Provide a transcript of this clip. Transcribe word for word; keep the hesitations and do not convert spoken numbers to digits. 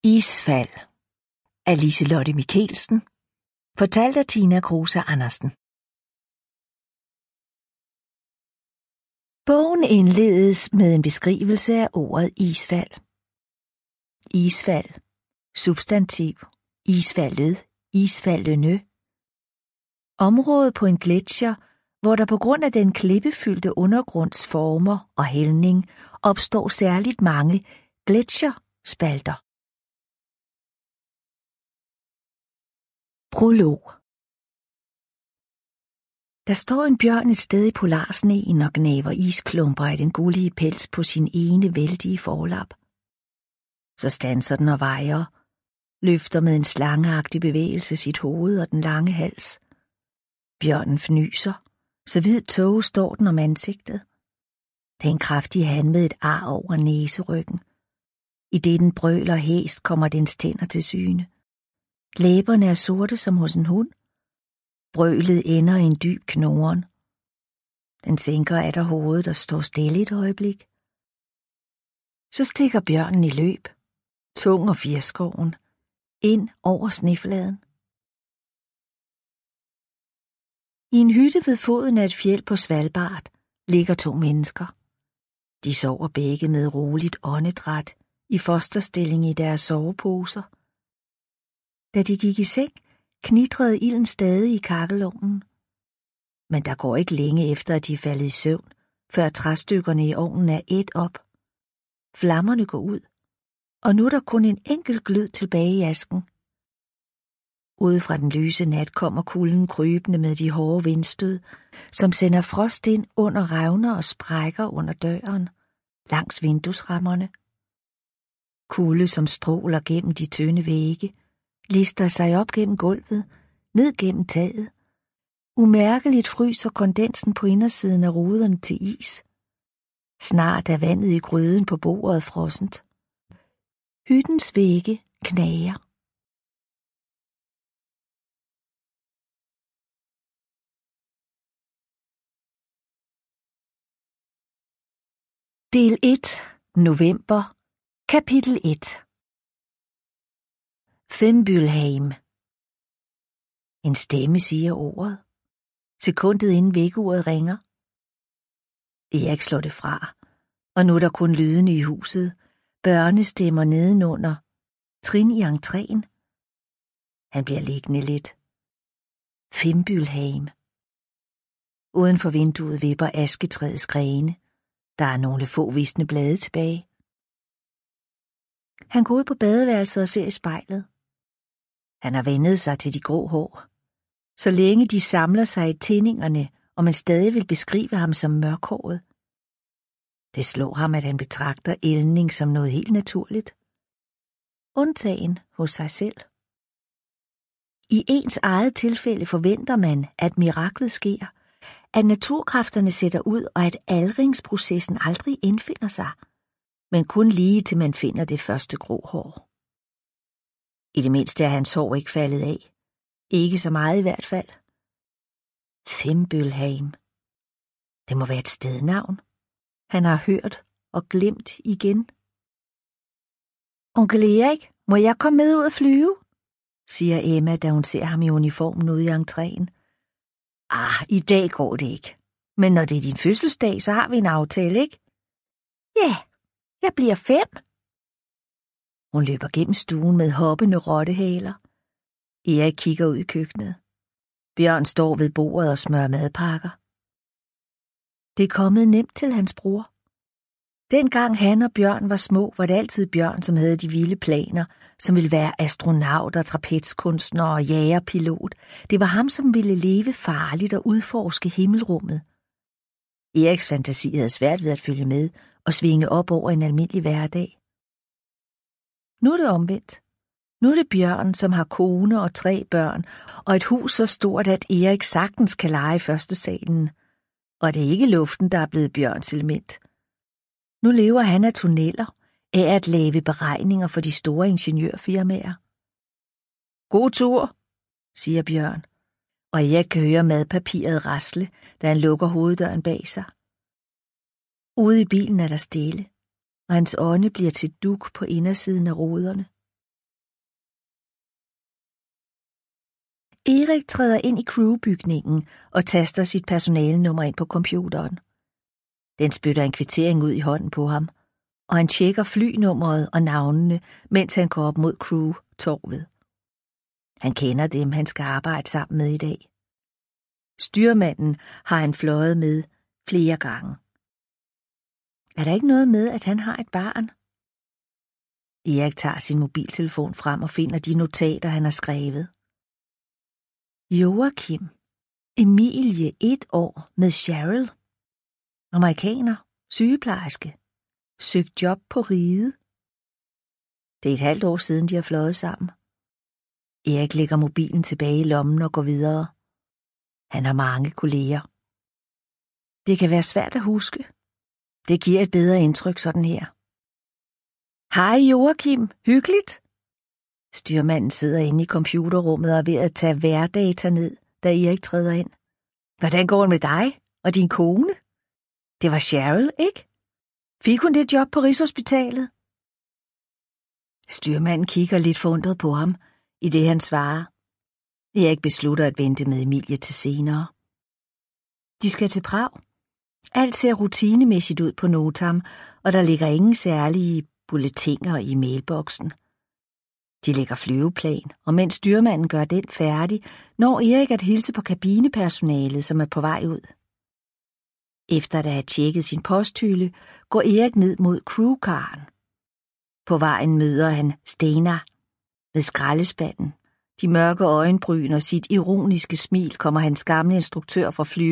Isfald af Liselotte Michelsen, fortalt af Tina Kruse Andersen. Bogen indledes med en beskrivelse af ordet isfald. Isfald, substantiv, isfaldet, isfaldene. Området på en gletsjer, hvor der på grund af den klippefyldte undergrunds former og hældning opstår særligt mange gletsjerspalter. Prolog. Der står en bjørn et sted i polarsneen og gnaver isklumper i den gullige pels på sin ene vældige forlap. Så standser den og vejer, løfter med en slangeagtig bevægelse sit hoved og den lange hals. Bjørnen fnyser, så hvid tåge står den om ansigtet. Det er en kraftig han med et ar over næseryggen. I det den brøler hæst, kommer dens tænder til syne. Læberne er sorte som hos en hund. Brølet ender i en dyb knoren. Den sænker atter hovedet og står stille et øjeblik. Så stikker bjørnen i løb, tung og firskoven, ind over snefladen. I en hytte ved foden af et fjeld på Svalbard ligger to mennesker. De sover begge med roligt åndedræt i fosterstilling i deres soveposer. Da de gik i seng, knitrede ilden stadig i kakkelovnen. Men der går ikke længe efter, at de er faldet i søvn, før træstykkerne i ovnen er ædt op. Flammerne går ud, og nu er der kun en enkelt glød tilbage i asken. Ude fra den lyse nat kommer kulden krybende med de hårde vindstød, som sender frost ind under revner og sprækker under døren, langs vinduesrammerne. Kulde, som stråler gennem de tynde vægge, lister sig op gennem gulvet, ned gennem taget. Umærkeligt fryser kondensen på indersiden af ruderne til is. Snart er vandet i gryden på bordet frossent. Hyttens vægge knager. Del et. November. Kapitel et. Fimbulheim. En stemme siger ordet. Sekundet inden vækkeuret ringer. Erik slår det fra, og nu er der kun lydene i huset, børnestemmer nedenunder, trin i entréen. Han bliver liggende lidt. Fimbulheim. Uden for vinduet vipper asketræets grene. Der er nogle få visne blade tilbage. Han går ud på badeværelset og ser i spejlet. Han har vendet sig til de grå hår. Så længe de samler sig i tindingerne, og man stadig vil beskrive ham som mørkhåret. Det slår ham, at han betragter ældning som noget helt naturligt. Undtagen hos sig selv. I ens eget tilfælde forventer man, at miraklet sker, at naturkræfterne sætter ud, og at aldringsprocessen aldrig indfinder sig, men kun lige til man finder det første grå hår. I det mindste er hans hår ikke faldet af. Ikke så meget i hvert fald. Fimbulheim. Det må være et stednavn. Han har hørt og glemt igen. Onkel Erik, må jeg komme med ud at flyve? Siger Emma, da hun ser ham i uniformen ude i entréen. Ah, i dag går det ikke. Men når det er din fødselsdag, så har vi en aftale, ikke? Ja, jeg bliver fem. Hun løber gennem stuen med hoppende rottehaler. Erik kigger ud i køkkenet. Bjørn står ved bordet og smører madpakker. Det er kommet nemt til hans bror. Dengang han og Bjørn var små, var det altid Bjørn, som havde de vilde planer, som ville være astronaut og trapezkunstner og jægerpilot. Det var ham, som ville leve farligt og udforske himmelrummet. Eriks fantasi havde svært ved at følge med og svinge op over en almindelig hverdag. Nu er det omvendt. Nu er det Bjørn, som har kone og tre børn, og et hus så stort, at Erik sagtens kan lege i første salen. Og det er ikke luften, der er blevet Bjørns element. Nu lever han af tunneller, af at lave beregninger for de store ingeniørfirmaer. God tur, siger Bjørn, og Erik kan høre madpapiret rasle, da han lukker hoveddøren bag sig. Ude i bilen er der stille, og hans ånde bliver til dug på indersiden af ruderne. Erik træder ind i crewbygningen og taster sit personalenummer ind på computeren. Den spytter en kvittering ud i hånden på ham, og han tjekker flynummeret og navnene, mens han går op mod crew-torvet. Han kender dem, han skal arbejde sammen med i dag. Styrmanden har han fløjet med flere gange. Er der ikke noget med, at han har et barn? Erik tager sin mobiltelefon frem og finder de notater, han har skrevet. Joachim, Emilie, et år med Cheryl. Amerikaner, sygeplejerske. Søgt job på Ride. Det er et halvt år siden, de har fløjet sammen. Erik lægger mobilen tilbage i lommen og går videre. Han har mange kolleger. Det kan være svært at huske. Det giver et bedre indtryk sådan her. Hej Joachim, hyggeligt. Styrmanden sidder inde i computerrummet og er ved at tage værdata ned, da Erik træder ind. Hvordan går det med dig og din kone? Det var Cheryl, ikke? Fik hun det job på Rigshospitalet? Styrmanden kigger lidt forundret på ham, i det han svarer. Erik beslutter at vente med Emilie til senere. De skal til Prag. Alt ser rutinemæssigt ud på Notam, og der ligger ingen særlige bulletiner i mailboksen. De lægger flyveplan, og mens styrmanden gør den færdig, når Erik at hilse på kabinepersonalet, som er på vej ud. Efter at have tjekket sin posthylde, går Erik ned mod crewkaren. På vejen møder han Stena ved skraldespanden. De mørke øjenbryn og sit ironiske smil kommer hans gamle instruktør fra fly